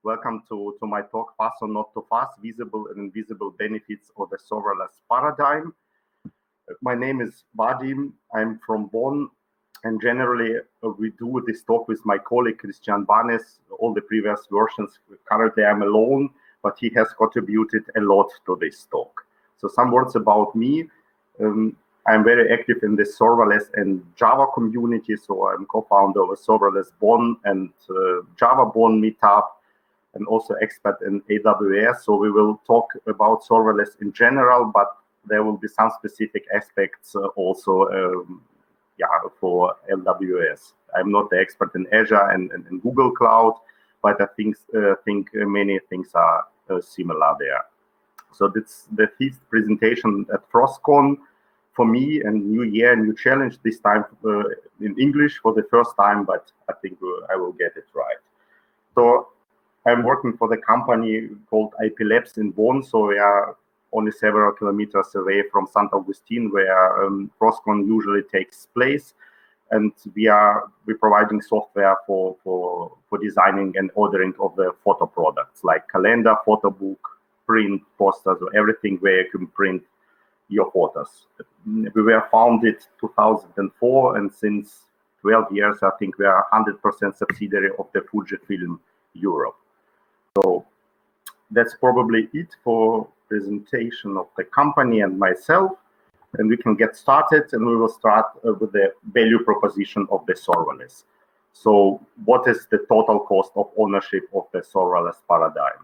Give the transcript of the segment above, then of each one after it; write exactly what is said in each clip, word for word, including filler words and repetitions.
Welcome to, to my talk, Fast or Not Too Fast, Visible and Invisible Benefits of the Serverless Paradigm. My name is Vadim, I'm from Bonn, and generally uh, we do this talk with my colleague Christian Banes, all the previous versions. Currently I'm alone, but he has contributed a lot to this talk. So some words about me. Um, I'm very active in the serverless and Java community, so I'm co-founder of a Serverless Bonn and uh, Java Bonn meetup, and also expert in A W S. So we will talk about serverless in general, but there will be some specific aspects uh, also um, yeah, for A W S. I'm not the expert in Azure and, and, and Google Cloud, but I think, uh, think many things are uh, similar there. So that's the fifth presentation at FrostCon for me, and new year, new challenge, this time uh, in English for the first time, but I think I will get it right. So I'm working for the company called I P Labs in Bonn, so we are only several kilometers away from Saint Augustine, where um, FrostCon usually takes place, and we are we providing software for for for designing and ordering of the photo products like calendar, photo book, print, posters, or everything where you can print your photos. We were founded two thousand four, and since twelve years, I think we are one hundred percent subsidiary of the Fujifilm Europe. So that's probably it for presentation of the company and myself, and we can get started, and we will start uh, with the value proposition of the serverless. So what is the total cost of ownership of the serverless paradigm?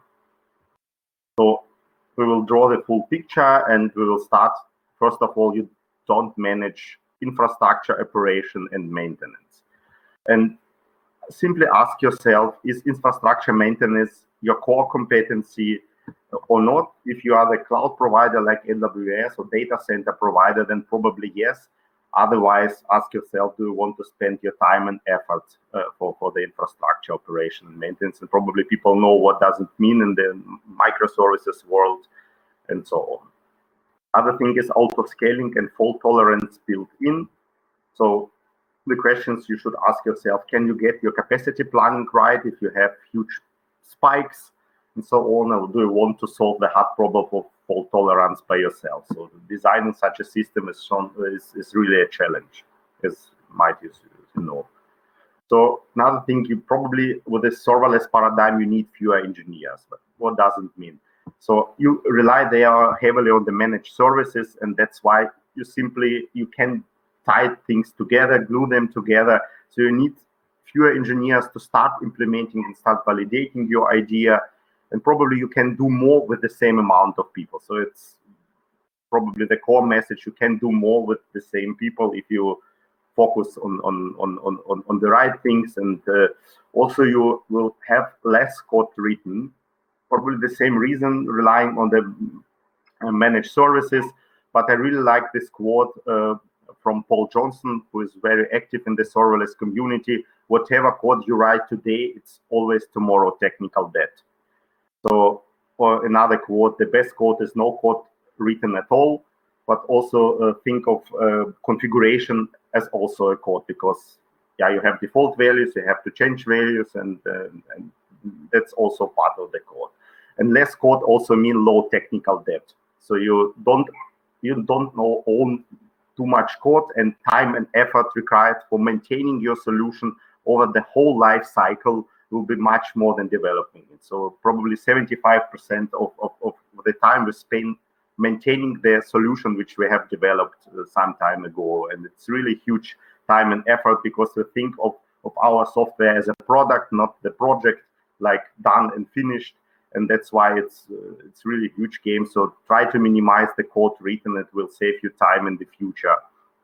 So we will draw the full picture, and we will start. First of all, you don't manage infrastructure operation and maintenance. And simply ask yourself, is infrastructure maintenance your core competency or not? If you are the cloud provider like A W S or data center provider, then probably yes. Otherwise, ask yourself, do you want to spend your time and effort uh, for, for the infrastructure operation and maintenance? And probably people know what does it mean in the microservices world and so on. Other thing is auto-scaling and fault tolerance built in. So the questions you should ask yourself, can you get your capacity planning right if you have huge spikes and so on? Or do you want to solve the hard problem of fault tolerance by yourself? So designing such a system is, shown, is, is really a challenge, as might you know. So another thing, you probably, with this serverless paradigm, you need fewer engineers. But what does it mean? So you rely there heavily on the managed services, and that's why you simply, you can tie things together, glue them together. So you need fewer engineers to start implementing and start validating your idea, and probably you can do more with the same amount of people. So it's probably the core message, you can do more with the same people if you focus on on on on, on the right things, and uh, also you will have less code written, probably the same reason, relying on the uh, managed services. But I really like this quote uh, from Paul Johnson, who is very active in the serverless community: whatever code you write today, it's always tomorrow technical debt. So, or another quote, the best code is no code written at all, but also uh, think of uh, configuration as also a code, because yeah, you have default values, you have to change values, and, uh, and that's also part of the code. And less code also mean low technical debt. So you don't you don't know, own too much code, and time and effort required for maintaining your solution over the whole life cycle will be much more than developing it. So probably seventy-five percent of, of, of the time we spend maintaining the solution which we have developed uh, some time ago. And it's really huge time and effort, because we think of, of our software as a product, not the project, like done and finished. And that's why it's uh, it's really a huge game. So try to minimize the code written. It will save you time in the future.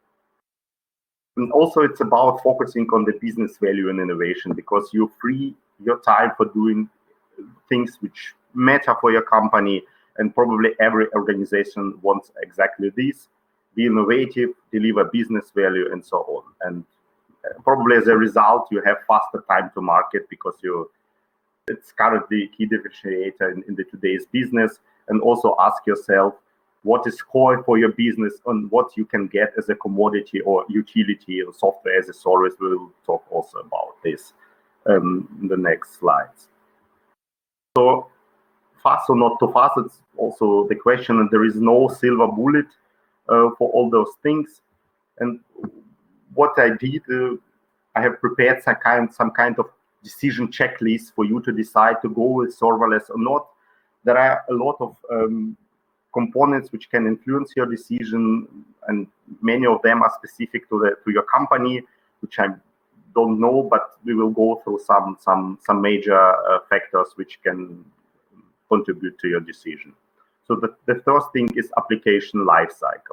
And also it's about focusing on the business value and innovation, because you free your time for doing things which matter for your company. And probably every organization wants exactly this: be innovative, deliver business value, and so on. And probably as a result, you have faster time to market, because you it's currently a key differentiator in, in the today's business. And also ask yourself, what is core for your business and what you can get as a commodity or utility or software as a service. We'll talk also about this um, in the next slides. So fast or not too fast, it's also the question, and there is no silver bullet uh, for all those things. And what I did, uh, I have prepared some kind, some kind of decision checklist for you to decide to go with serverless or not. There are a lot of um, components which can influence your decision, and many of them are specific to the to your company, which I don't know, but we will go through some some some major uh, factors which can contribute to your decision. So the, the first thing is application lifecycle.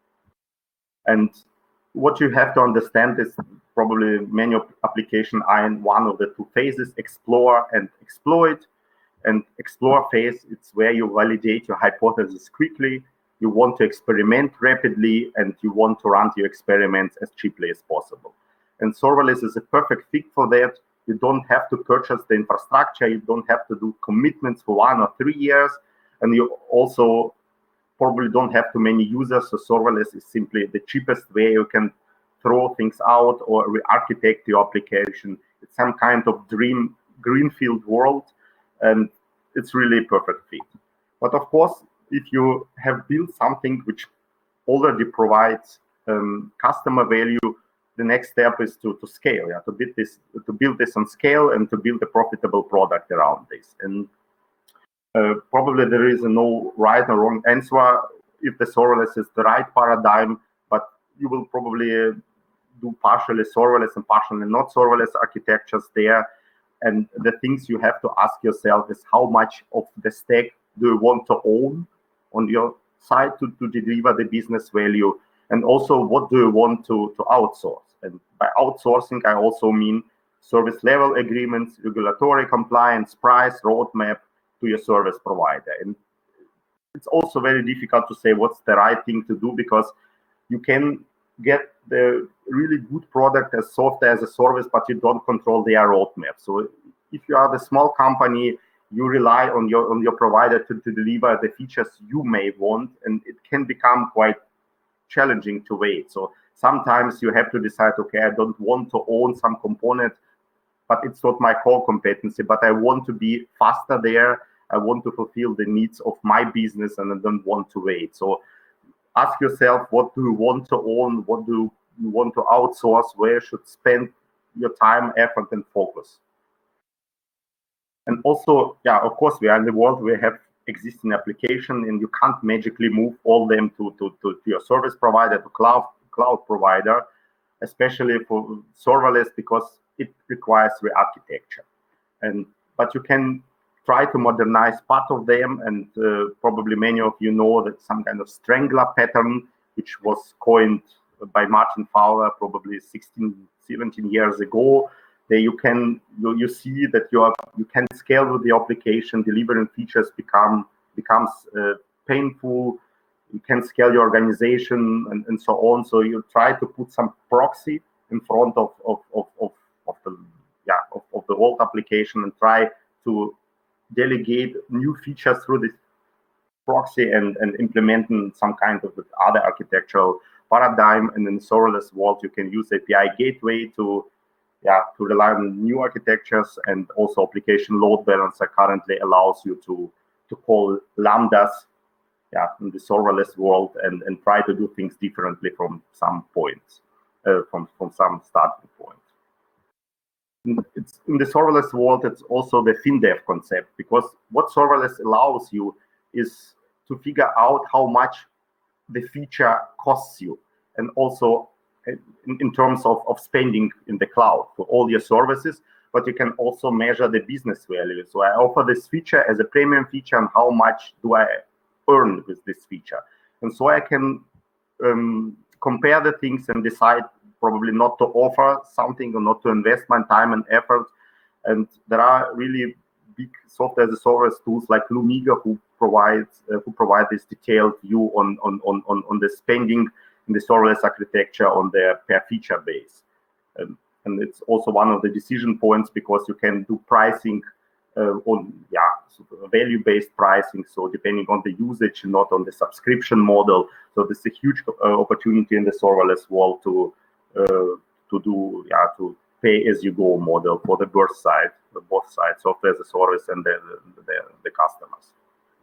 And what you have to understand is probably many applications are in one of the two phases, explore and exploit. And explore phase, it's where you validate your hypothesis quickly, you want to experiment rapidly, and you want to run your experiments as cheaply as possible. And serverless is a perfect fit for that. You don't have to purchase the infrastructure, you don't have to do commitments for one or three years, and you also probably don't have too many users, so serverless is simply the cheapest way you can throw things out or re-architect your application. It's some kind of dream greenfield world, and it's really a perfect fit. But of course, if you have built something which already provides um, customer value, the next step is to, to scale, yeah, to build this, to build this on scale and to build a profitable product around this. And uh, probably there is no right or wrong answer if the serverless is the right paradigm, but you will probably uh, do partially serverless and partially not serverless architectures there. And the things you have to ask yourself is how much of the stack do you want to own on your side to, to deliver the business value? And also, what do you want to, to outsource? And by outsourcing, I also mean service level agreements, regulatory compliance, price, roadmap to your service provider. And it's also very difficult to say what's the right thing to do, because you can get the really good product as software as a service, but you don't control their roadmap. So if you are the small company, you rely on your on your provider to, to deliver the features you may want, and it can become quite challenging to wait. So sometimes you have to decide, okay, I don't want to own some component, but it's not my core competency, but I want to be faster there. I want to fulfill the needs of my business, and I don't want to wait. So ask yourself, what do you want to own? What do you want to outsource? Where you should spend your time, effort, and focus? And also, yeah, of course, we are in the world where we have existing application, and you can't magically move all them to, to, to, to your service provider, to cloud cloud provider, especially for serverless, because it requires re-architecture. And but you can try to modernize part of them, and uh, probably many of you know that some kind of strangler pattern, which was coined by Martin Fowler probably sixteen, seventeen years ago. There you can you, you see that you are you can scale with the application, delivering features become becomes uh, painful. You can scale your organization and, and so on. So you try to put some proxy in front of of of, of, of the yeah of, of the old application, and try to delegate new features through this proxy and, and implementing some kind of other architectural paradigm. And in the serverless world, you can use A P I gateway to yeah to rely on new architectures, and also application load balancer currently allows you to to call lambdas yeah in the serverless world, and, and try to do things differently from some points, uh, from, from some starting point. It's in the serverless world, it's also the FinDev concept, because what serverless allows you is to figure out how much the feature costs you, and also in, in terms of, of spending in the cloud for all your services, but you can also measure the business value. So I offer this feature as a premium feature, and how much do I earn with this feature? And so I can um, compare the things and decide probably not to offer something or not to invest my time and effort. And there are really big software as a service tools like Lumiga who provides uh, who provide this detailed view on on on on, on the spending in the serverless architecture on their per feature base. Um, and it's also one of the decision points, because you can do pricing uh, on yeah sort of value-based pricing, so depending on the usage, not on the subscription model. So this is a huge uh, opportunity in the serverless world to uh, to do yeah to pay as you go model for the burst side both sides, software as a service and the, the, the customers.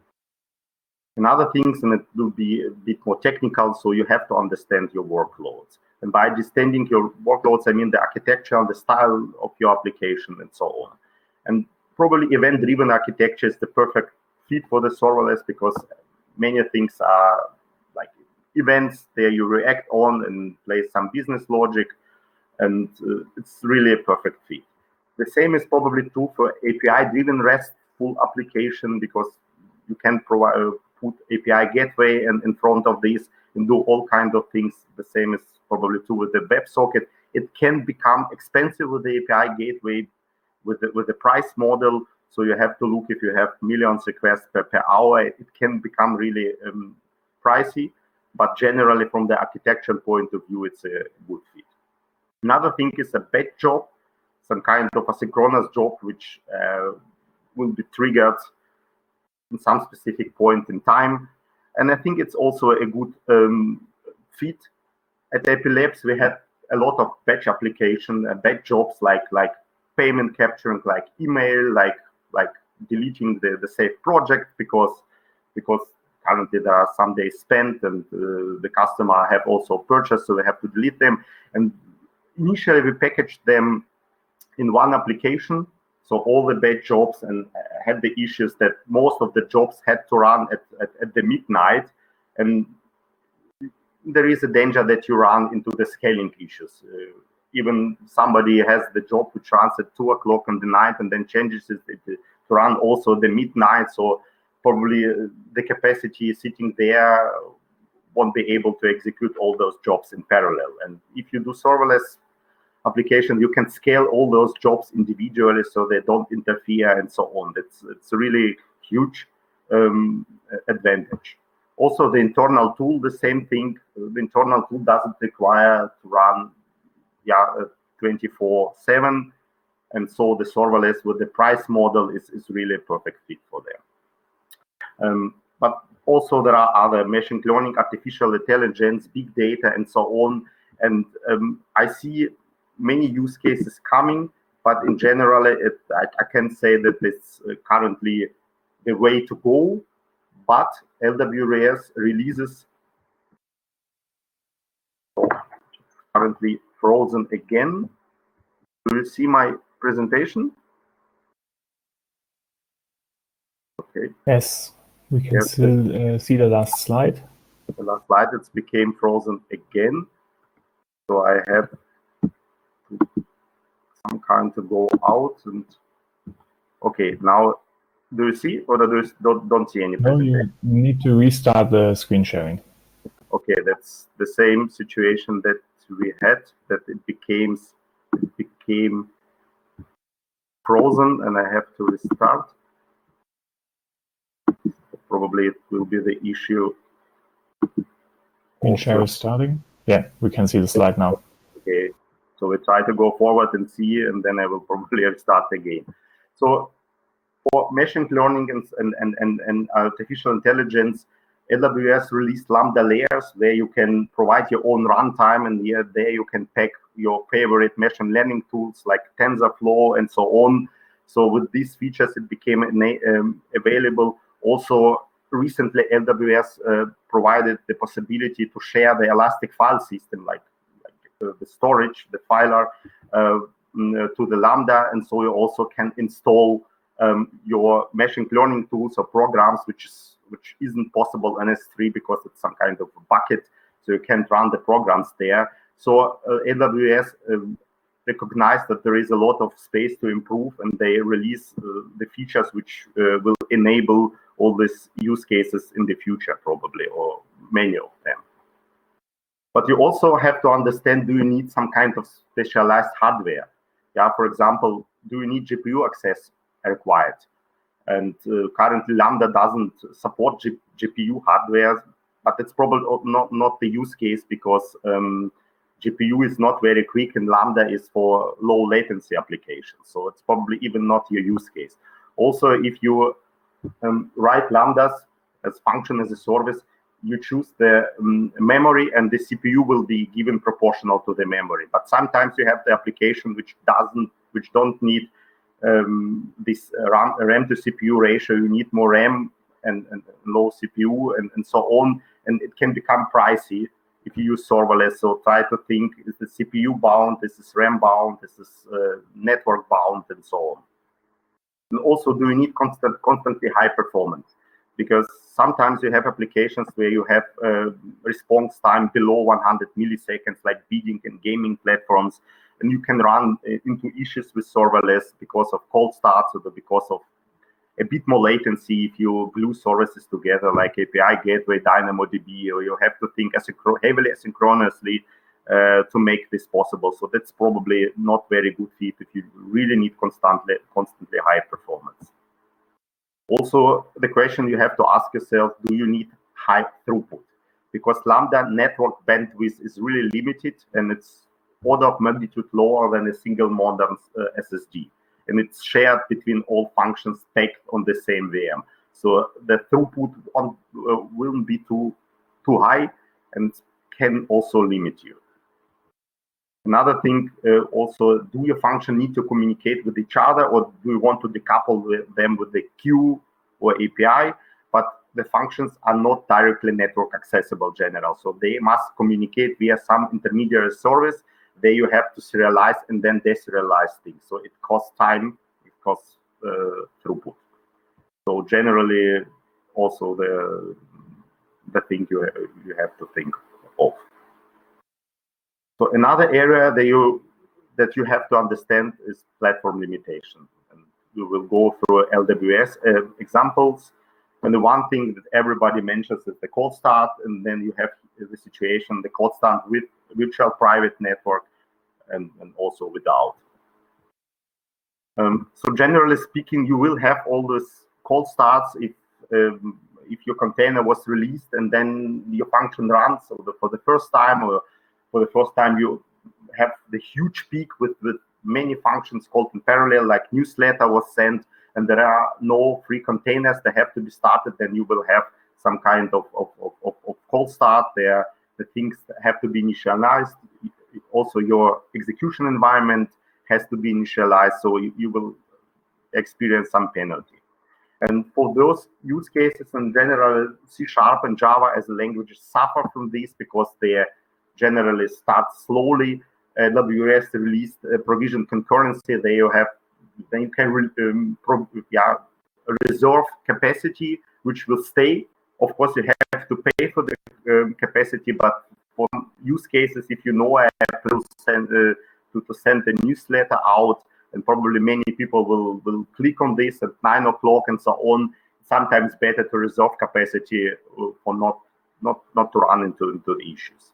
Another things, and it will be a bit more technical, so you have to understand your workloads. And by understanding your workloads, I mean the architecture, the style of your application, and so on. And probably event-driven architecture is the perfect fit for the serverless, because many things are like events there you react on and play some business logic, and uh, it's really a perfect fit. The same is probably true for A P I-driven RESTful application, because you can provide uh, put A P I gateway and in front of this and do all kinds of things. The same is probably true with the WebSocket. It can become expensive with the A P I gateway, with the, with the price model. So you have to look, if you have millions requests per, per hour, it can become really um, pricey. But generally, from the architectural point of view, it's a good fit. Another thing is a batch job, some kind of asynchronous job, which uh, will be triggered in some specific point in time. And I think it's also a good um, fit. At A P Labs, we had a lot of batch application, uh, batch jobs like like payment capturing, like email, like like deleting the, the saved project, because because currently there are some days spent and uh, the customer have also purchased, so we have to delete them. And initially we packaged them in one application, so all the batch jobs, and had the issues that most of the jobs had to run at, at, at the midnight, and there is a danger that you run into the scaling issues. Uh, even somebody has the job which runs at two o'clock in the night and then changes it to run also the midnight, so probably uh, the capacity sitting there won't be able to execute all those jobs in parallel. And if you do serverless application, you can scale all those jobs individually so they don't interfere and so on. It's, it's a really huge um, advantage. Also, the internal tool, the same thing. The internal tool doesn't require to run yeah, twenty-four seven. And so the serverless with the price model is, is really a perfect fit for them. Um, but also there are other machine learning, artificial intelligence, big data, and so on. And um, I see many use cases coming, but in general, it, I, I can say that it's uh, currently the way to go. But A W S releases currently frozen again. Do you see my presentation? Okay. Yes, we can yes, still uh, see the last slide. The last slide, it became frozen again. So I have some kind to go out and okay, now do you see or do you don't, don't see any presentation? No, you need to restart the screen sharing. Okay, that's the same situation that we had, that it became it became frozen and I have to restart. Probably it will be the issue. Screen share is starting. Yeah, we can see the slide now. Okay, so we try to go forward and see, and then I will probably restart again. So for machine learning and, and, and, and artificial intelligence, A W S released Lambda layers where you can provide your own runtime, and here there you can pack your favorite machine learning tools like TensorFlow and so on. So with these features, it became um, available. Also, recently A W S uh, provided the possibility to share the Elastic file system, like, like uh, the storage, the filer, uh, to the Lambda, and so you also can install um, your machine learning tools or programs, which is which isn't possible in S three because it's some kind of a bucket, so you can't run the programs there. So uh, A W S um, recognized that there is a lot of space to improve, and they release uh, the features which uh, will enable all these use cases in the future, probably, or many of them. But you also have to understand, do you need some kind of specialized hardware? Yeah, for example, do you need G P U access required? And uh, currently Lambda doesn't support G GPU hardware, but it's probably not, not the use case, because um, G P U is not very quick and Lambda is for low latency applications. So it's probably even not your use case. Also, if you um, write Lambdas as function as a service, you choose the um, memory, and the C P U will be given proportional to the memory. But sometimes you have the application which doesn't, which don't need um, this RAM, RAM to C P U ratio. You need more RAM and, and low C P U and, and so on, and it can become pricey if you use serverless. So try to think, is the C P U bound, is this RAM bound, is this uh, network bound, and so on. And also, do you need constant, constantly high performance? Because sometimes you have applications where you have uh, response time below one hundred milliseconds, like bidding and gaming platforms, and you can run into issues with serverless because of cold starts or because of a bit more latency if you glue services together, like A P I Gateway, DynamoDB, or you have to think asynchro heavily asynchronously uh, to make this possible. So that's probably not very good fit if you really need constantly, constantly high performance. Also, the question you have to ask yourself, do you need high throughput? Because Lambda network bandwidth is really limited, and it's order of magnitude lower than a single modern uh, S S D. And it's shared between all functions stacked on the same V M. So the throughput on, uh, will be too, too high and can also limit you. Another thing, uh, also, do your function need to communicate with each other, or do you want to decouple with them with the queue or A P I? But the functions are not directly network accessible general, so they must communicate via some intermediary service. There you have to serialize and then deserialize things. So it costs time, it costs uh, throughput. So generally, also the the thing you you have to think of. So another area that you that you have to understand is platform limitation. And we will go through L W S uh, examples. And the one thing that everybody mentions is the cold start, and then you have the situation, the cold start with virtual private network and, and also without. Um, so generally speaking, you will have all these cold starts if um, if your container was released and then your function runs so the, for the first time, or for the first time you have the huge peak with, with many functions called in parallel, like newsletter was sent, and there are no free containers that have to be started, then you will have some kind of, of, of, of cold start there. The things have to be initialized. Also, your execution environment has to be initialized, so you, you will experience some penalty. And for those use cases in general, C Sharp and Java as languages suffer from this because they generally start slowly. Uh, W S released uh, provision concurrency. There you have, then you can re, um, pro, yeah, reserve capacity, which will stay. Of course, you have to pay for the um, capacity, but for use cases, if you know I have to send uh, to, to send a newsletter out, and probably many people will will click on this at nine o'clock and so on. Sometimes better to reserve capacity for not not not to run into into the issues.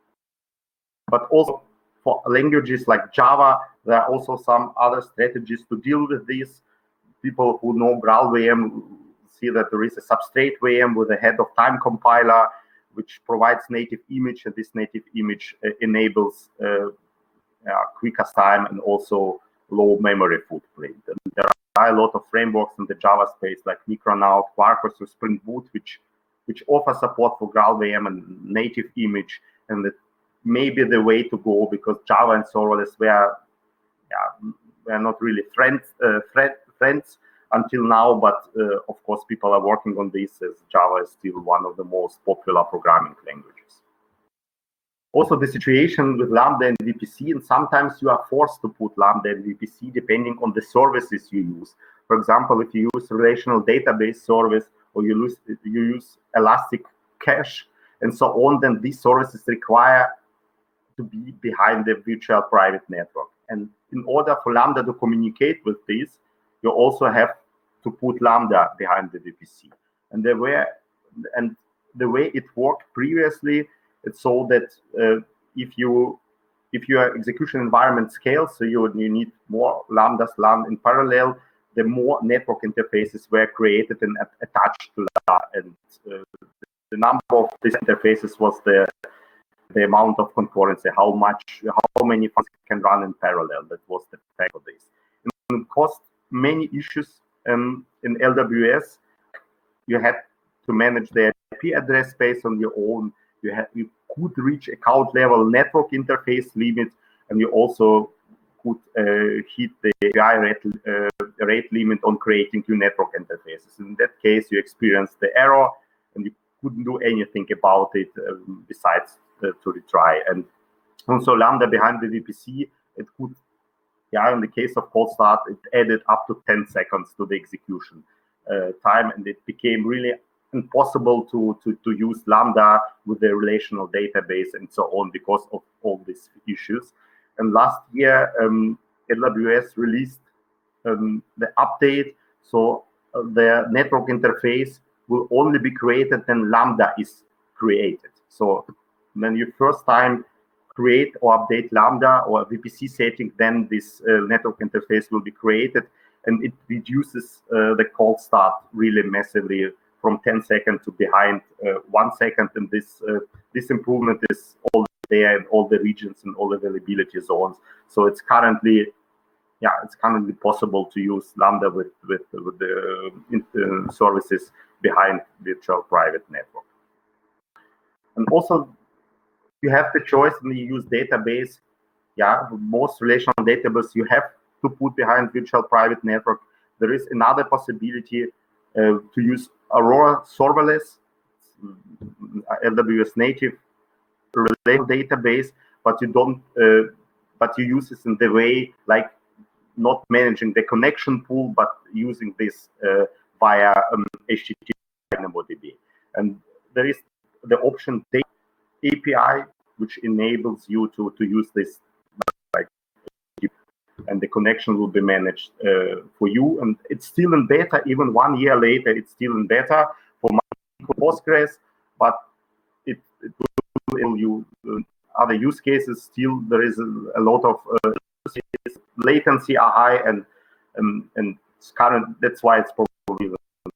But also for languages like Java, there are also some other strategies to deal with this. People who know GraalVM see that there is a substrate V M with a head of time compiler, which provides native image, and this native image uh, enables uh, uh, quicker time and also low memory footprint. And there are a lot of frameworks in the Java space like Micronaut, Quarkus, or Spring Boot, which which offer support for GraalVM and native image, and it may be the way to go, because Java and serverless were, yeah, were not really friends, uh, friends until now, but uh, of course people are working on this, as Java is still one of the most popular programming languages. Also, the situation with Lambda and V P C, and sometimes you are forced to put Lambda and V P C depending on the services you use. For example, if you use relational database service, or you use, you use Elastic Cache and so on, then these services require to be behind the virtual private network. And in order for Lambda to communicate with this, you also have to put Lambda behind the V P C. And the way, and the way it worked previously, it's so that uh, if you if your execution environment scales, so you you need more lambdas run in parallel, the more network interfaces were created and attached to that. And uh, the number of these interfaces was the the amount of concurrency, how much, how many functions can run in parallel. That was the fact of this. And it caused many issues um, in L W S. You had to manage the I P address space on your own. You had you could reach account level network interface limit, and you also could uh, hit the A P I rate, uh, rate limit on creating new network interfaces. In that case, you experienced the error and you couldn't do anything about it um, besides uh, to retry. And also Lambda behind the V P C, it could, yeah, in the case of cold start, it added up to ten seconds to the execution uh, time, and it became really impossible to, to, to use Lambda with the relational database and so on because of all these issues. And last year, um, A W S released um, the update, so uh, the network interface will only be created when Lambda is created. So when you first time create or update Lambda or a V P C setting, then this uh, network interface will be created, and it reduces uh, the cold start really massively from ten seconds to behind uh, one second. And this uh, this improvement is all there in all the regions and all the availability zones. So it's currently, yeah, it's currently possible to use Lambda with with, with the uh, services behind virtual private network. And also, you have the choice when you use database. Yeah, most relational database you have to put behind virtual private network. There is another possibility uh, to use Aurora serverless, A W S native relational database, but you don't, uh, but you use this in the way like not managing the connection pool, but using this uh, via um, H T T P DynamoDB. And there is the option data A P I, which enables you to to use this, like, and the connection will be managed uh, for you. And it's still in beta, even one year later, it's still in beta for Postgres, but it, it will you uh, other use cases. Still, there is a, a lot of uh, latency are high, and um, and it's current. That's why it's probably.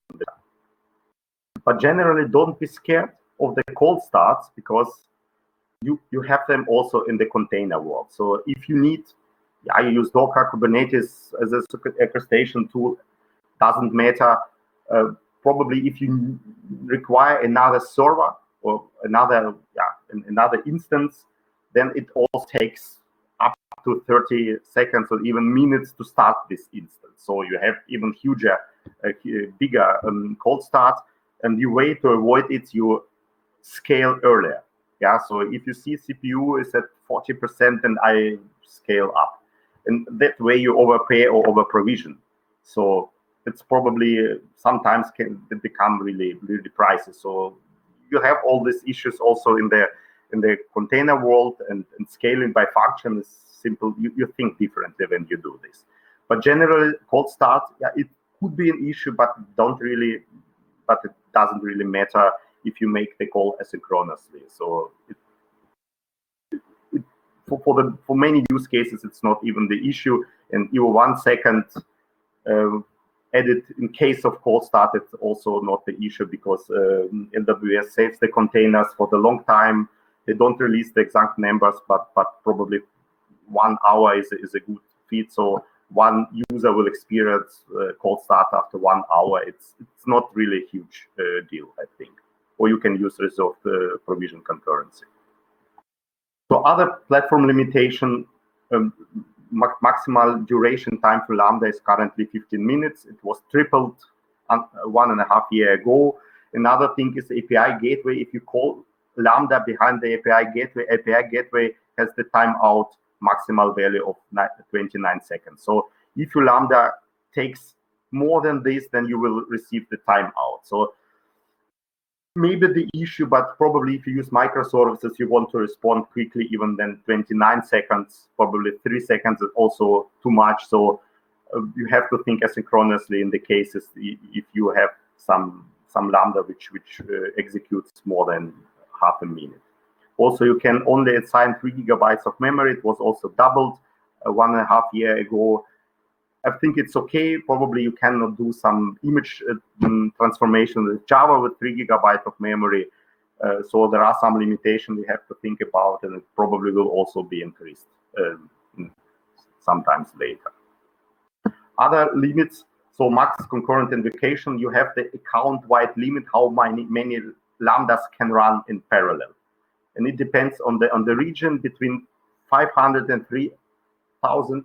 But generally, don't be scared of the cold starts, because you you have them also in the container world. So if you need, yeah, you use Docker, Kubernetes as a orchestration tool, doesn't matter. Uh, probably if you require another server or another, yeah, another instance, then it all takes up to thirty seconds or even minutes to start this instance. So you have even huger, uh, bigger um, cold start, and the way to avoid it, you scale earlier. Yeah, so if you see C P U is at forty percent, then I scale up. And that way you overpay or over provision. So it's probably uh, sometimes can become really, really pricey. So you have all these issues also in the in the container world, and, and scaling by function is simple. You, you think differently when you do this. But generally, cold start, yeah, it could be an issue, but don't really, but it doesn't really matter if you make the call asynchronously. So it, it, it, for, for the for many use cases, it's not even the issue. And even one second uh, edit in case of cold start, it's also not the issue, because uh, A W S saves the containers for the long time. They don't release the exact numbers, but but probably one hour is a, is a good feed. So one user will experience uh, cold start after one hour. It's it's not really a huge uh, deal, I think. Or you can use resolved uh, provision concurrency. So other platform limitation, um, ma maximal duration time for Lambda is currently fifteen minutes. It was tripled uh, one and a half year ago. Another thing is A P I gateway. If you call Lambda behind the A P I gateway, A P I gateway has the timeout maximal value of twenty-nine seconds. So if your Lambda takes more than this, then you will receive the timeout. So maybe the issue, but probably if you use microservices, you want to respond quickly, even then twenty-nine seconds, probably three seconds is also too much. So uh, you have to think asynchronously in the cases if you have some some Lambda which which uh, executes more than half a minute. Also, you can only assign three gigabytes of memory. It was also doubled uh, one and a half year ago. I think it's okay. Probably you cannot do some image uh, transformation with Java with three gigabytes of memory. Uh, so there are some limitations we have to think about, and it probably will also be increased uh, sometimes later. Other limits, so max concurrent invocation, you have the account-wide limit, how many, many Lambdas can run in parallel. And it depends on the on the region, between five hundred and three thousand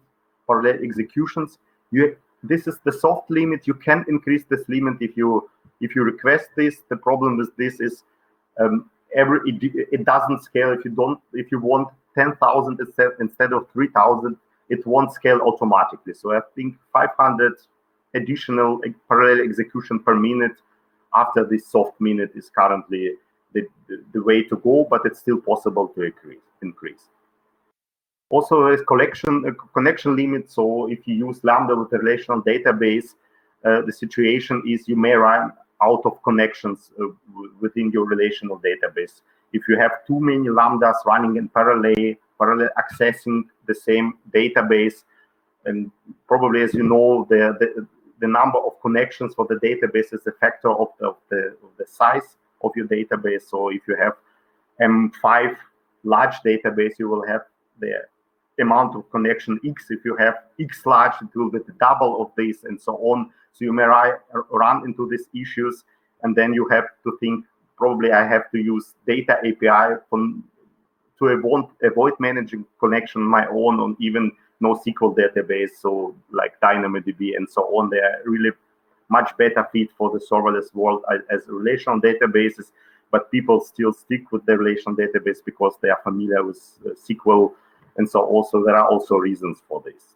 parallel executions. You, this is the soft limit. You can increase this limit if you if you request this. The problem with this is um, every it, it doesn't scale. If you don't, if you want ten thousand instead instead of three thousand, it won't scale automatically. So I think five hundred additional parallel execution per minute after this soft minute is currently the, the, the way to go, but it's still possible to increase. increase. Also, there is collection, uh, connection limit. So if you use Lambda with a relational database, uh, the situation is you may run out of connections uh, within your relational database. If you have too many Lambdas running in parallel, parallel accessing the same database, and probably, as you know, the, the, the number of connections for the database is a factor of the, of the, of the size of your database. So if you have M five large database, you will have the amount of connection X. If you have X large, it will be the double of this, and so on. So you may run into these issues, and then you have to think, probably I have to use data A P I from, to avoid, avoid managing connection on my own, on even NoSQL database, so like DynamoDB and so on. They are really much better fit for the serverless world as, as relational databases, but people still stick with the relational database because they are familiar with uh, S Q L, and so also there are also reasons for this.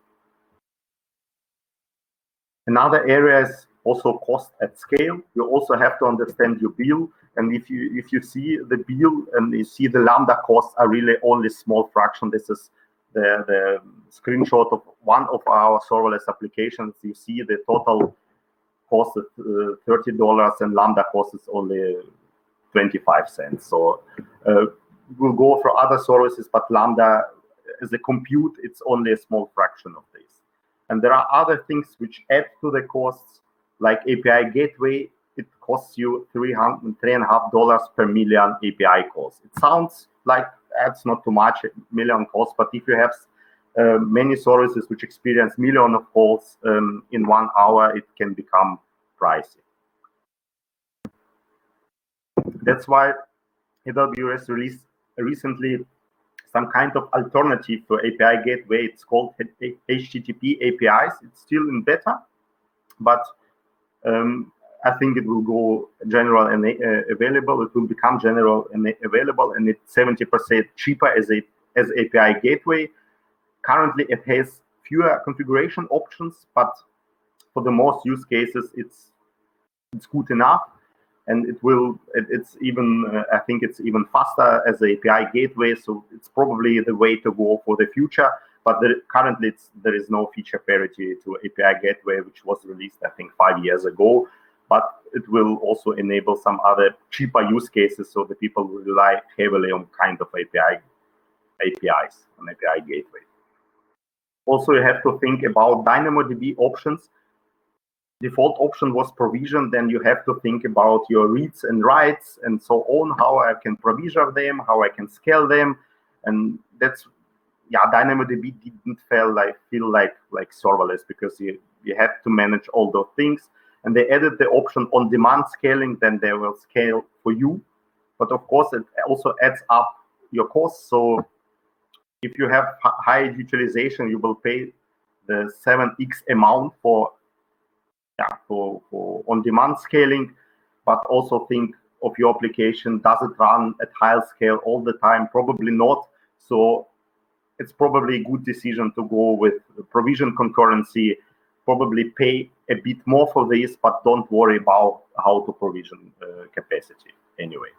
Another area is also cost at scale. You also have to understand your bill, and if you if you see the bill and you see the Lambda costs are really only small fraction. This is the, the screenshot of one of our serverless applications. You see the total cost is uh, thirty dollars, and Lambda cost is only twenty-five cents. So uh, we'll go for other services, but Lambda as a compute, it's only a small fraction of this. And there are other things which add to the costs, like A P I gateway. It costs you three hundred, three and a half dollars per million A P I calls. It sounds like that's not too much, million calls, but if you have uh, many services which experience million of calls um, in one hour, it can become pricey. That's why A W S released recently some kind of alternative to A P I gateway. It's called H T T P A P Is. It's still in beta, but um, I think it will go general and uh, available. It will become general and available, and it's seventy percent cheaper as a as A P I gateway. Currently, it has fewer configuration options, but for the most use cases, it's it's good enough, and it will. It, it's even uh, I think it's even faster as a A P I gateway. So it's probably the way to go for the future. But there, currently, it's, there is no feature parity to A P I gateway, which was released I think five years ago. But it will also enable some other cheaper use cases, so the people will rely heavily on kind of A P I A P Is, on A P I gateway. Also, you have to think about DynamoDB options. Default option was provisioned, then you have to think about your reads and writes and so on, how I can provision them, how I can scale them, and that's yeah. DynamoDB didn't feel like feel like like serverless because you you had to manage all those things. And they added the option on-demand scaling, then they will scale for you. But of course, it also adds up your costs. So if you have high utilization, you will pay the seven X amount for yeah for, for on-demand scaling. But also think of your application. Does it run at high scale all the time? Probably not. So it's probably a good decision to go with provision concurrency. Probably pay a bit more for this, but don't worry about how to provision uh, capacity anyway.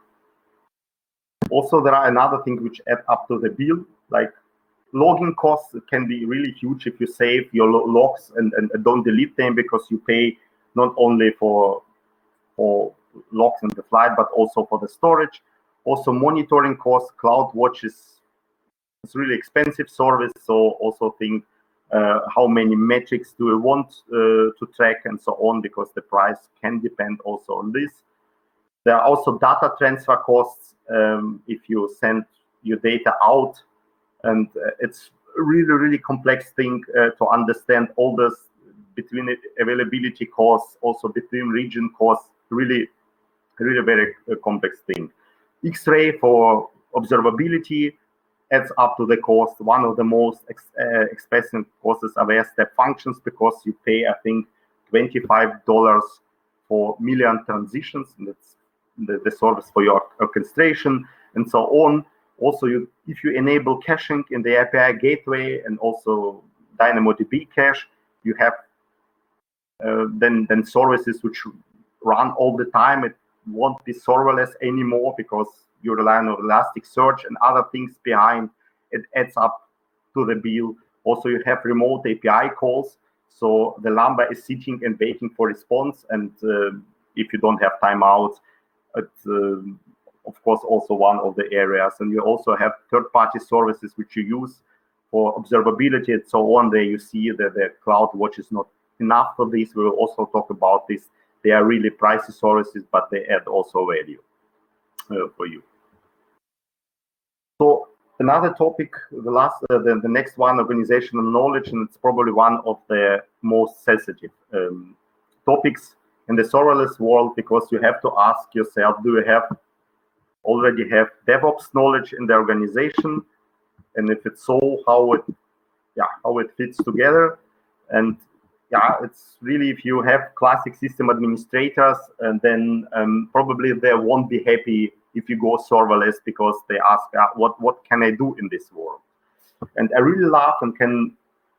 Also, there are another thing which add up to the bill, like logging costs can be really huge if you save your logs and, and don't delete them, because you pay not only for, for logs in the flight, but also for the storage. Also, monitoring costs. CloudWatch is it's really expensive service, so also think Uh, how many metrics do we want uh, to track and so on, because the price can depend also on this. There are also data transfer costs um, if you send your data out, and uh, it's a really, really complex thing uh, to understand all this between availability costs, also between region costs, really, really very uh, complex thing. X-ray for observability. adds up to the cost. One of the most ex uh, expensive costs are their step functions, because you pay, I think, twenty-five dollars for million transitions, and that's the, the service for your orchestration and so on. Also, you, if you enable caching in the A P I gateway and also DynamoDB cache, you have uh, then then services which run all the time. It won't be serverless anymore because you rely on Elasticsearch and other things behind. It adds up to the bill. Also, you have remote A P I calls, so the Lambda is sitting and waiting for response. And uh, if you don't have timeouts, it's uh, of course also one of the areas. And you also have third-party services which you use for observability and so on. There you see that the CloudWatch is not enough for this. We will also talk about this. They are really pricey services, but they add also value uh, for you. So another topic, the last, uh, the, the next one, organizational knowledge, and it's probably one of the most sensitive um, topics in the serverless world, because you have to ask yourself, do you have already have DevOps knowledge in the organization? And if it's so, how it, yeah, how it fits together? And yeah, it's really, if you have classic system administrators, and then um, probably they won't be happy if you go serverless, because they ask, uh, what what can I do in this world? And I really love and can,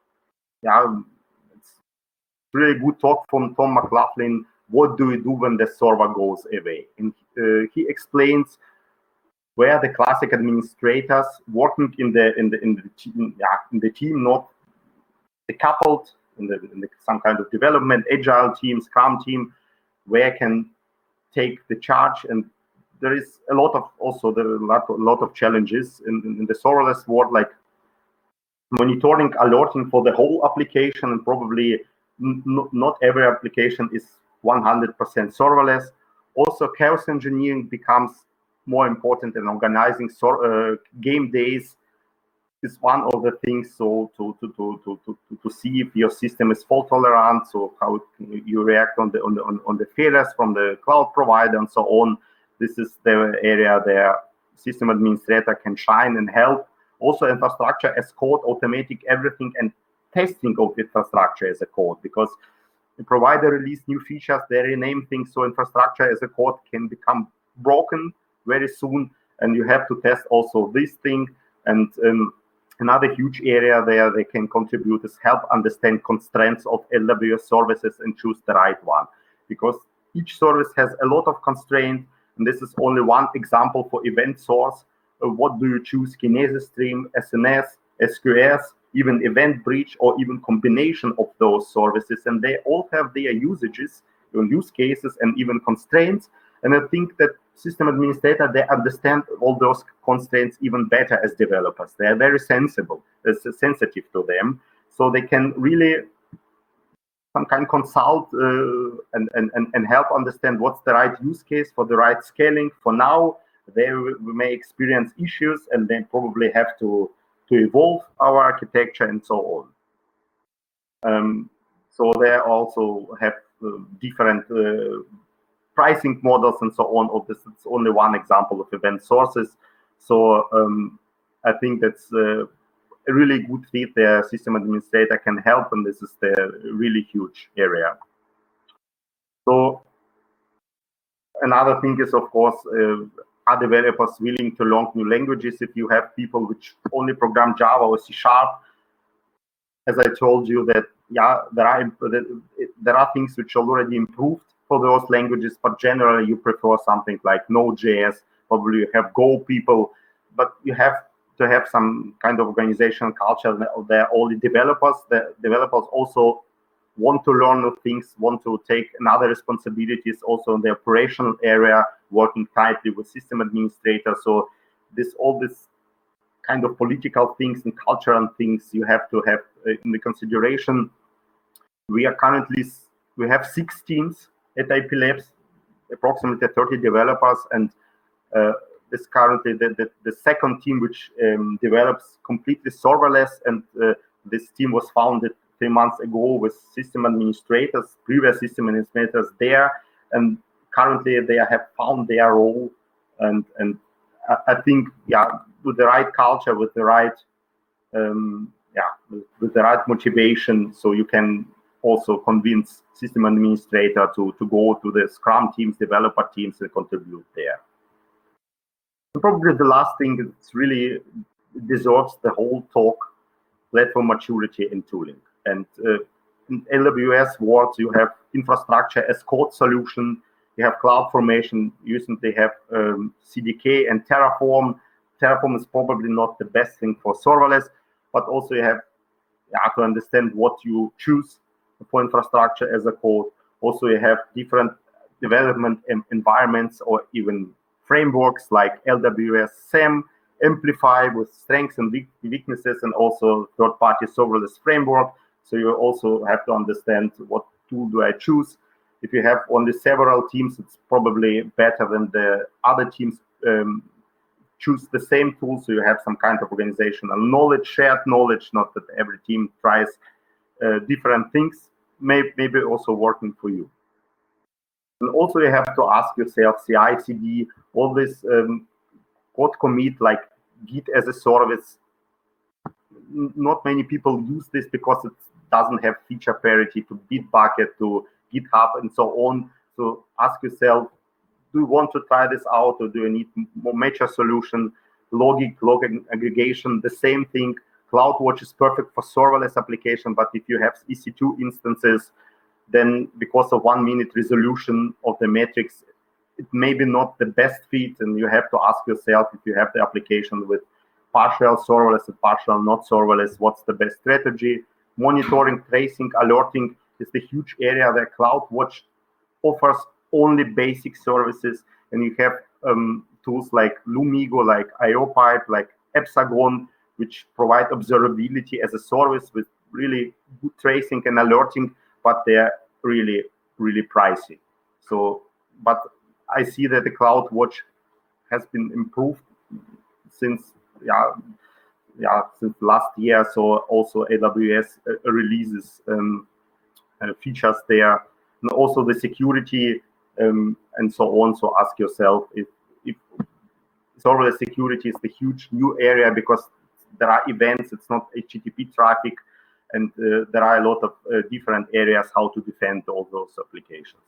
yeah, it's really good talk from Tom McLaughlin. What do you do when the server goes away? And uh, he explains where the classic administrators working in the in the in the team, yeah, in the team, not decoupled. In, the, in the, some kind of development, agile team, Scrum team, where can take the charge. And there is a lot of also there are a lot, a lot of challenges in, in the serverless world, like monitoring, alerting for the whole application, and probably not every application is one hundred percent serverless. Also, chaos engineering becomes more important in organizing uh, game days. Is one of the things, so to to to to to to see if your system is fault tolerant, so how you react on the on the on, on the failures from the cloud provider and so on. This is the area there system administrator can shine and help. Also, infrastructure as code, automatic everything, and testing of infrastructure as a code, because the provider release new features, they rename things, so infrastructure as a code can become broken very soon, and you have to test also this thing. And um, another huge area there they can contribute is help understand constraints of L W S services and choose the right one, because each service has a lot of constraints, and this is only one example for event source. Uh, what do you choose? Kinesis stream, S N S, S Q S, even event bridge, or even combination of those services, and they all have their usages, use cases, and even constraints. And I think that system administrator, they understand all those constraints even better as developers. They are very sensible, uh, sensitive to them, so they can really some kind of consult uh, and, and, and help understand what's the right use case for the right scaling. For now, they may experience issues, and they probably have to, to evolve our architecture and so on. Um, so they also have uh, different uh, pricing models and so on. Of this, it's only one example of event sources. So um, I think that's uh, a really good fit. The system administrator can help, and this is the really huge area. So another thing is, of course, uh, are developers willing to learn new languages? If you have people which only program Java or C Sharp, as I told you, that yeah, there are there are things which are already improved for those languages, but generally you prefer something like Node.js. Probably you have Go people, but you have to have some kind of organizational culture. They're only developers. The developers also want to learn new things, want to take another responsibilities also in the operational area, working tightly with system administrators. So this all this kind of political things and cultural things you have to have in the consideration. We are currently, we have six teams at I P Labs, approximately thirty developers, and uh, this currently the, the, the second team which um, develops completely serverless, and uh, this team was founded three months ago with system administrators, previous system administrators there, and currently they have found their role, and and I, I think yeah with the right culture, with the right um, yeah, with, with the right motivation, so you can also convince system administrator to to go to the Scrum teams, developer teams, and contribute there. And probably the last thing is really deserves the whole talk: platform maturity and tooling. And uh, in A W S world, you have infrastructure as code solution, you have CloudFormation, recently have um, C D K and Terraform. Terraform is probably not the best thing for serverless, but also you have yeah, to understand what you choose for infrastructure as a code. Also, you have different development environments or even frameworks like L W S SAM, Amplify with strengths and weaknesses, and also third-party serverless framework. So you also have to understand what tool do I choose. If you have only several teams, it's probably better than the other teams um, choose the same tool, so you have some kind of organizational knowledge, shared knowledge, not that every team tries uh, different things, may, maybe also working for you. And also you have to ask yourself, C I C D, all this um, code commit like Git as a service. Not many people use this because it doesn't have feature parity to Bitbucket, to GitHub, and so on. So ask yourself, do you want to try this out, or do you need more mature solution? Logic, log aggregation, the same thing. CloudWatch is perfect for serverless application, but if you have E C two instances, then because of one minute resolution of the metrics, it may be not the best fit, and you have to ask yourself, if you have the application with partial serverless and partial not serverless, what's the best strategy? Monitoring, tracing, alerting is the huge area that CloudWatch offers only basic services, and you have um, tools like Lumigo, like IOPipe, like Epsagon, which provide observability as a service with really good tracing and alerting, but they're really, really pricey. So, but I see that the CloudWatch has been improved since, yeah, yeah, since last year. So also A W S uh, releases um, uh, features there, and also the security um, and so on. So ask yourself if, if serverless security is the huge new area, because there are events, it's not H T T P traffic, and uh, there are a lot of uh, different areas how to defend all those applications.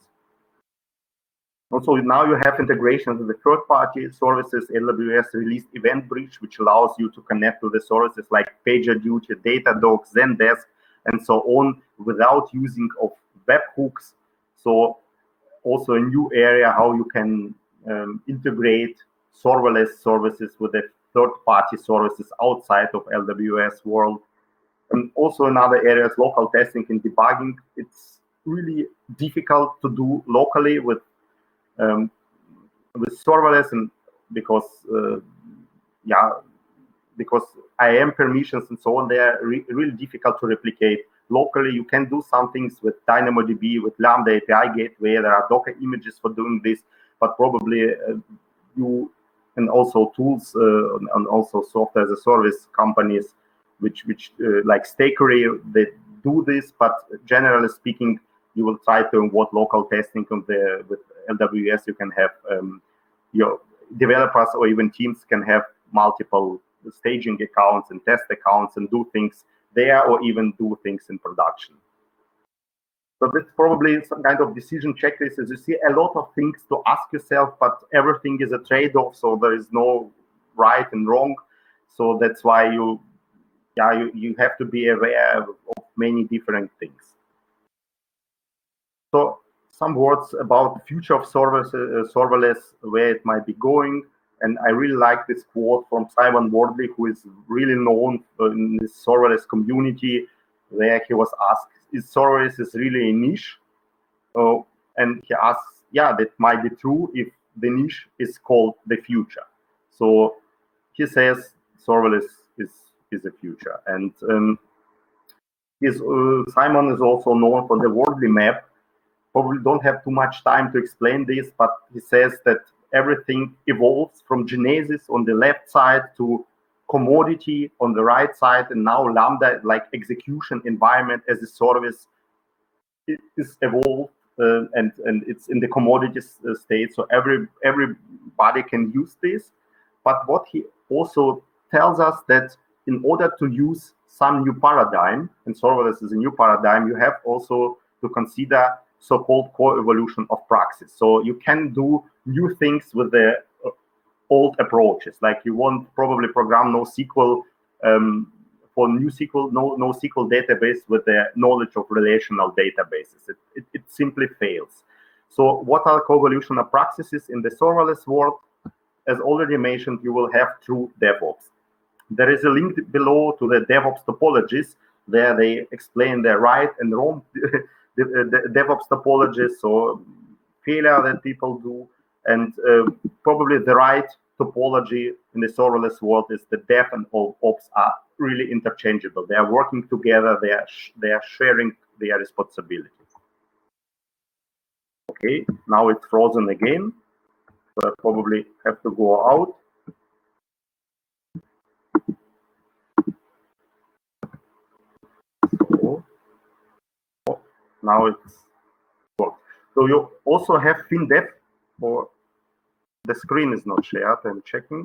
Also, now you have integrations with the third-party services. A W S released EventBridge, which allows you to connect to the services like PagerDuty, Datadog, Zendesk, and so on, without using of webhooks. So also a new area how you can um, integrate serverless services with the third-party services outside of L W S world. And also another area is local testing and debugging. It's really difficult to do locally with um, with serverless, and because uh, yeah, because I A M permissions and so on, they are re really difficult to replicate locally. You can do some things with DynamoDB, with Lambda A P I gateway. There are Docker images for doing this, but probably uh, you and also tools uh, and also software as a service companies, which which uh, like Stakery, they do this. But generally speaking, you will try to what local testing on the with L W S. You can have um, your developers or even teams can have multiple staging accounts and test accounts and do things there, or even do things in production. So that's probably some kind of decision checklist. As you see, a lot of things to ask yourself, but everything is a trade-off. So there is no right and wrong. So that's why you, yeah, you, you have to be aware of many different things. So some words about the future of serverless, uh, serverless, where it might be going. And I really like this quote from Simon Wardley, who is really known in the serverless community, where he was asked, is serverless is really a niche? Oh, and he asks, yeah, that might be true if the niche is called the future. So he says serverless is, is the future. And um, his, uh, Simon is also known for the Wardley map. Probably don't have too much time to explain this, but he says that everything evolves from Genesis on the left side to commodity on the right side, and now Lambda, like execution environment as a service, it is evolved uh, and and it's in the commodity state. So every everybody can use this. But what he also tells us that in order to use some new paradigm, and serverless is a new paradigm, you have also to consider so-called co-evolution of praxis. So you can do new things with the old approaches, like you won't probably program NoSQL um, for NewSQL, no, NoSQL database with the knowledge of relational databases. It, it, it simply fails. So what are co-evolution of practices in the serverless world? As already mentioned, you will have true DevOps. There is a link below to the DevOps topologies. There they explain the right and wrong the, the DevOps topologies, so failure that people do, and uh, probably the right topology in the serverless world is the dev and ops are really interchangeable. They are working together. They are they are sharing their responsibilities. Okay, now it's frozen again, so I probably have to go out. So, oh, now it's worked. So you also have FinDev, or the screen is not shared. I'm checking.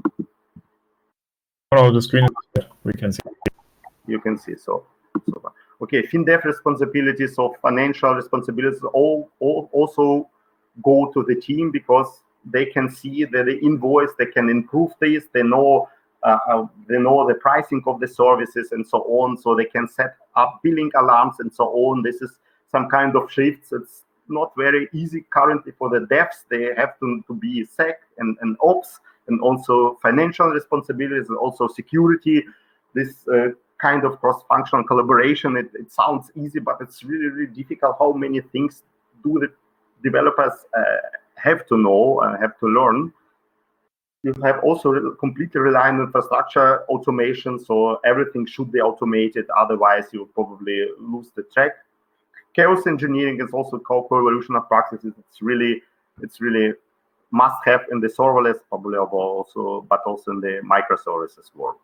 Oh, the screen is there. We can see. You can see. So, so okay, FinDev responsibilities of financial responsibilities all, all also go to the team, because they can see that the invoice, they can improve this, they know uh, uh, they know the pricing of the services and so on, so they can set up billing alarms and so on. This is some kind of shifts. It's not very easy currently for the devs. They have to, to be sec and, and ops, and also financial responsibilities, and also security. This uh, kind of cross-functional collaboration, it, it sounds easy, but it's really, really difficult. How many things do the developers uh, have to know, uh, have to learn? You have also completely reliant infrastructure automation, so everything should be automated, otherwise you probably lose the track. Chaos engineering is also co-evolution of practices. It's really, it's really must have in the serverless, probably also, but also in the microservices world.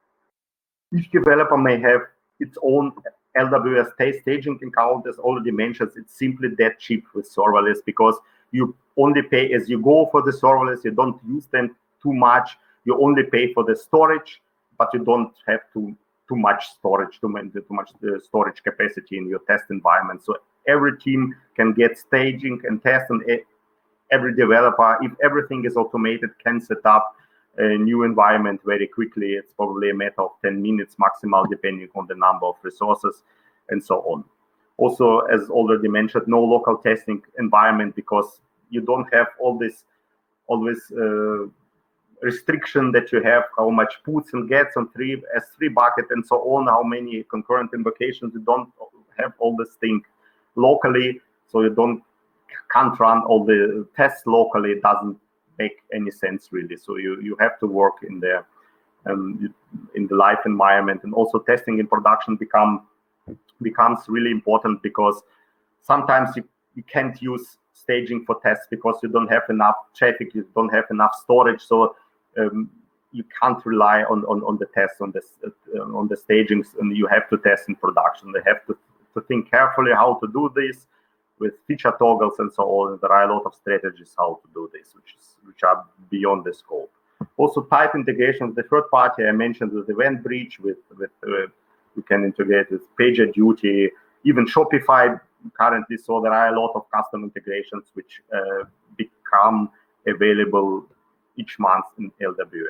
Each developer may have its own L W S staging account. As already mentioned, it's simply that cheap with serverless, because you only pay as you go for the serverless. You don't use them too much. You only pay for the storage, but you don't have to too much storage, too, many, too much uh, storage capacity in your test environment. So every team can get staging and test, and every developer, if everything is automated, can set up a new environment very quickly. It's probably a matter of ten minutes maximal, depending on the number of resources and so on. Also, as already mentioned, no local testing environment, because you don't have all this always uh, restriction that you have, how much puts and gets on three S three bucket and so on, how many concurrent invocations. You don't have all this thing locally, so you don't can't run all the tests locally. It doesn't make any sense really. So you you have to work in the um, in the live environment, and also testing in production become becomes really important, because sometimes you, you can't use staging for tests because you don't have enough traffic, you don't have enough storage, so um, you can't rely on, on on the tests on this uh, on the stagings, and you have to test in production. They have to to think carefully how to do this with feature toggles and so on. There are a lot of strategies how to do this, which is which are beyond the scope. Also, type integration with the third party. I mentioned with EventBridge, with with uh, we can integrate with PagerDuty, even Shopify currently. So there are a lot of custom integrations which uh, become available each month in L W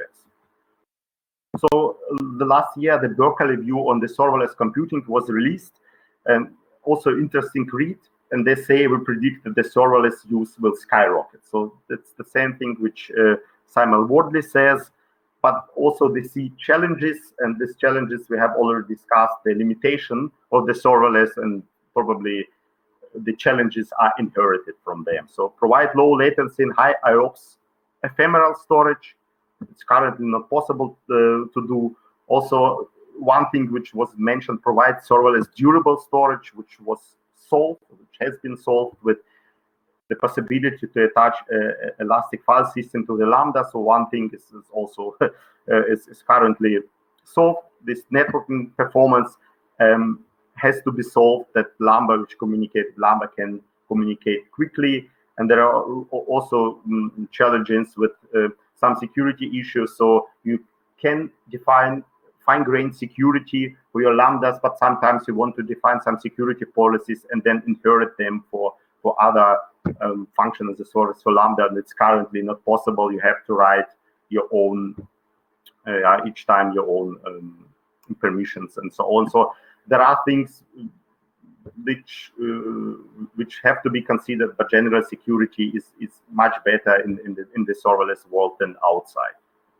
S. So the last year, the Berkeley view on the serverless computing was released, and also interesting read. And they say we predict that the serverless use will skyrocket. So that's the same thing which uh, Simon Wardley says, but also they see challenges, and these challenges we have already discussed, the limitation of the serverless, and probably the challenges are inherited from them. So provide low latency and high I O P S ephemeral storage. It's currently not possible to, to do. Also, one thing which was mentioned, provide serverless durable storage, which was solved, which has been solved with the possibility to attach uh, elastic file system to the Lambda. So one thing is, is also uh, is, is currently solved. This networking performance um, has to be solved, that Lambda, which communicate Lambda can communicate quickly. And there are also um, challenges with uh, some security issues. So you can define fine-grained security for your Lambdas, but sometimes you want to define some security policies and then inherit them for, for other um, function as a service for Lambda, and it's currently not possible. You have to write your own, uh, each time your own um, permissions and so on. So there are things which uh, which have to be considered, but general security is, is much better in, in, the, in the serverless world than outside.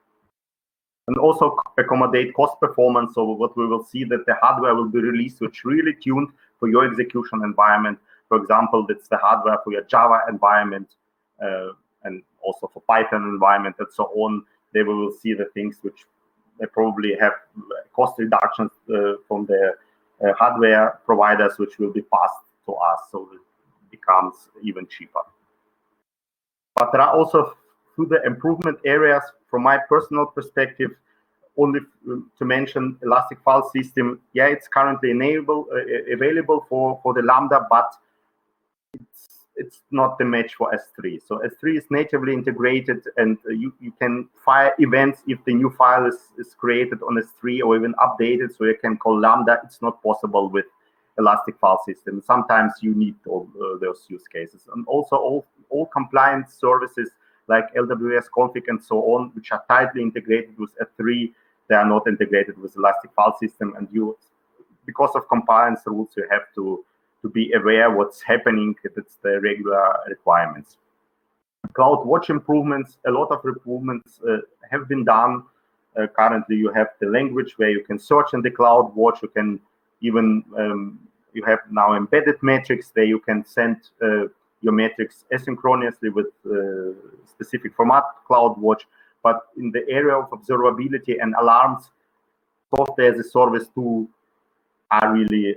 And also accommodate cost performance. So what we will see that the hardware will be released which really tuned for your execution environment. For example, that's the hardware for your Java environment uh, and also for Python environment and so on. They will see the things which they probably have cost reductions uh, from the uh, hardware providers, which will be passed to us, so it becomes even cheaper. But there are also through the improvement areas, from my personal perspective, only to mention Elastic File System. Yeah, it's currently enable, uh, available for, for the Lambda, but it's, it's not the match for S three. So S three is natively integrated, and uh, you, you can fire events if the new file is, is created on S three or even updated, so you can call Lambda. It's not possible with Elastic File System. Sometimes you need all uh, those use cases. And also all, all compliance services like L W S config and so on, which are tightly integrated with S three, they are not integrated with Elastic File System. And you, because of compliance rules, you have to, to be aware what's happening. It's the regular requirements. CloudWatch improvements, a lot of improvements uh, have been done. Uh, currently, you have the language where you can search in the CloudWatch. You can even, um, you have now embedded metrics there. You can send uh, your metrics asynchronously with uh, specific format CloudWatch. But in the area of observability and alarms, software as a service too are really,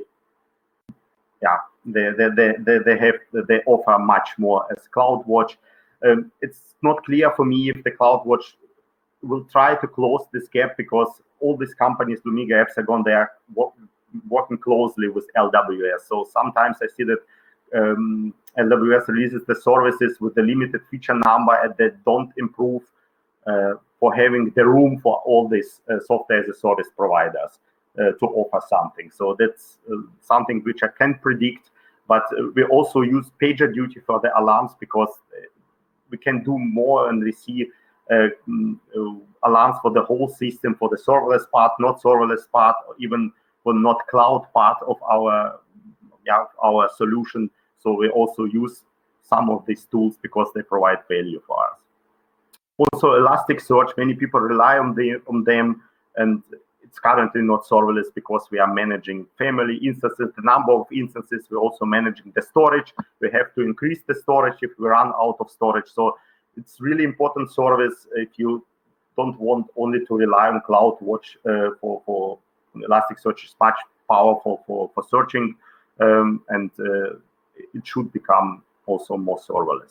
yeah, they they they they, they have they offer much more as CloudWatch. Um, it's not clear for me if the CloudWatch will try to close this gap, because all these companies, Lumiga, Hexagon, they are work, working closely with L W S. So sometimes I see that um, L W S releases the services with a limited feature number, and they don't improve uh, for having the room for all these uh, software as a service providers uh, to offer something. So that's uh, something which I can predict. But uh, we also use PagerDuty for the alarms, because we can do more, and we see uh, uh, alarms for the whole system, for the serverless part, not serverless part, or even for not cloud part of our yeah our solution. So we also use some of these tools because they provide value for us. Also, Elasticsearch, many people rely on the on them, and it's currently not serverless because we are managing family instances, the number of instances. We're also managing the storage. We have to increase the storage if we run out of storage. So it's really important service if you don't want only to rely on CloudWatch uh, for, for Elasticsearch is much powerful for, for searching, um, and uh, it should become also more serverless.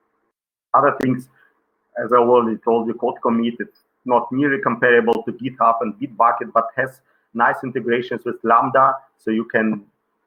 Other things, as I already told you, Code Commit, it's not nearly comparable to GitHub and Bitbucket, but has nice integrations with Lambda, so you can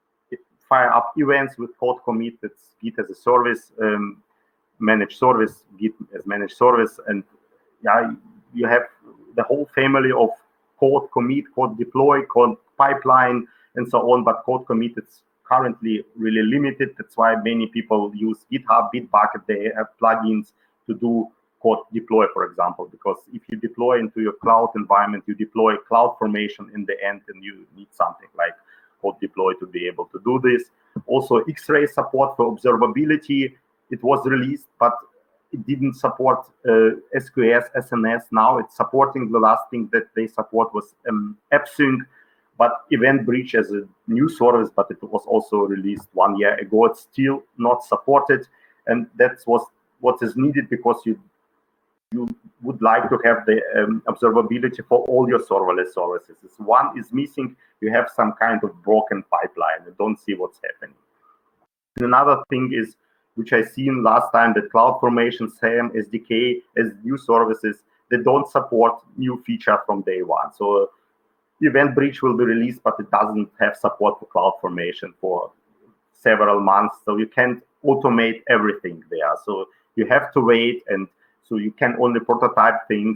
fire up events with Code Commit. It's Git as a service, um, managed service, Git as managed service, and yeah, you have the whole family of Code Commit, Code Deploy, Code Pipeline, and so on. But Code Commit is currently really limited. That's why many people use GitHub, Bitbucket. They have plugins to do Code Deploy, for example, because if you deploy into your cloud environment, you deploy CloudFormation in the end, and you need something like Code Deploy to be able to do this. Also, X-Ray support for observability. It was released, but it didn't support uh, S Q S, S N S. Now it's supporting. The last thing that they support was um, AppSync, but Event Bridge as a new service, but it was also released one year ago. It's still not supported, and that's what what is needed, because you you would like to have the um, observability for all your serverless services. If one is missing, you have some kind of broken pipeline. You don't see what's happening. And another thing is, which I seen last time, that CloudFormation, SAM, S D K, as new services, they don't support new feature from day one. So Event Bridge will be released, but it doesn't have support for CloudFormation for several months. So you can't automate everything there. So you have to wait, and so you can only prototype things.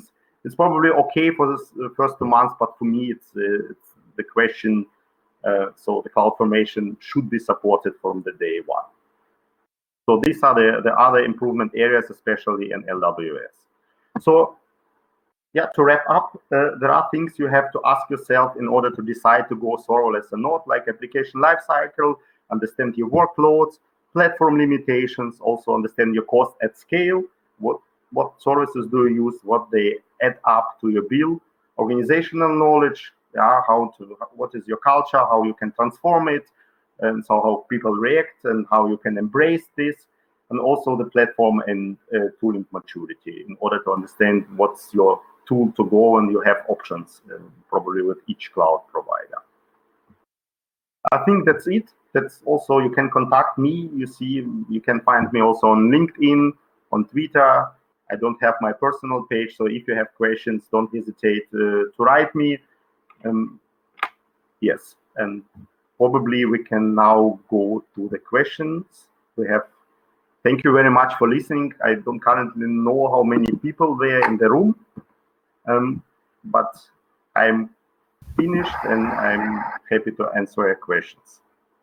it's probably okay for the uh, first two months, but for me, it's, uh, it's the question. Uh, so the CloudFormation should be supported from the day one. So these are the, the other improvement areas, especially in L W S. So yeah, to wrap up, uh, there are things you have to ask yourself in order to decide to go serverless or not, like application lifecycle, understand your workloads, platform limitations, also understand your cost at scale, what, what services do you use, what they add up to your bill, organizational knowledge, yeah, how to, what is your culture, how you can transform it, and so how people react and how you can embrace this, and also the platform and uh, tooling maturity in order to understand what's your tool to go, and you have options uh, probably with each cloud provider. I think that's it. That's also, you can contact me. You see, you can find me also on LinkedIn, on Twitter. I don't have my personal page, so if you have questions, don't hesitate uh, to write me. Um, yes, and probably we can now go to the questions. We have. Thank you very much for listening. I don't currently know how many people were in the room, um, but I'm finished and I'm happy to answer your questions.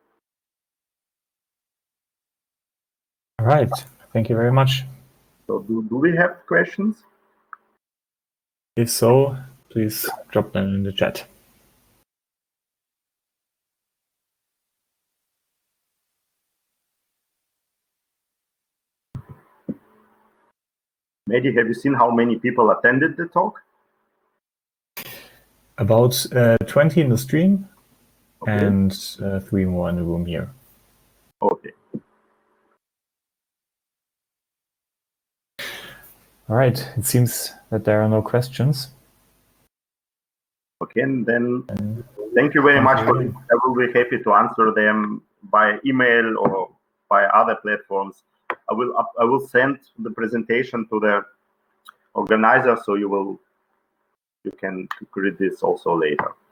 All right. Thank you very much. So do, do we have questions? If so, please drop them in the chat. Mehdi, have you seen how many people attended the talk? About uh, twenty in the stream, okay. and uh, three more in the room here. Okay. All right. It seems that there are no questions. Okay, and then and thank you very thank much you for this. I will be happy to answer them by email or by other platforms. I will I will send the presentation to the organizer, so you will you can read this also later.